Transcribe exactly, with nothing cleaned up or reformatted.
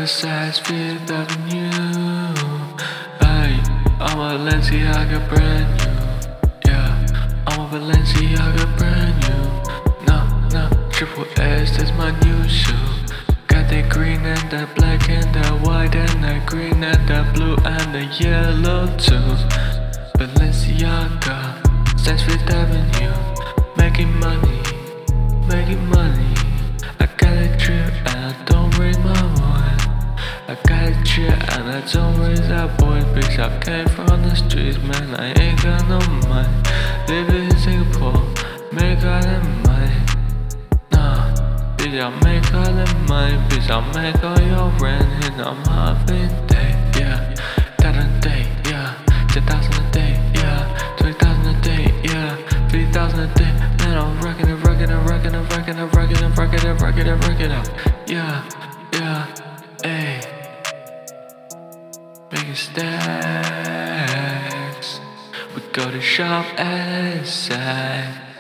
Riverside, Fifth Avenue. Hey, I'm a Balenciaga brand new. Yeah, I'm a Balenciaga brand new. Nah, nah, triple S, that's my new shoe. Got that green and that black and that white and that green and that blue and the yellow too. Balenciaga, that's Fifth Avenue. Making money, making money. I got a drip and I don't raise my voice. I got a drip and I don't raise that voice. Bitch, I came from the streets, man, I ain't got no money. Live in Singapore, make all that money. Nah, bitch, I make all that money. Bitch, I make all your rent and I'm having day, yeah. Thousand a day, yeah. Ten thousand a day, yeah. Twenty thousand a day, yeah. Fifty thousand a day. Man, I'm rocking it, rocking it, rocking it, rocking it, rocking it, rocking it, rocking it, rocking it. Yeah, yeah, ayy. Making stacks. We go to shop outside.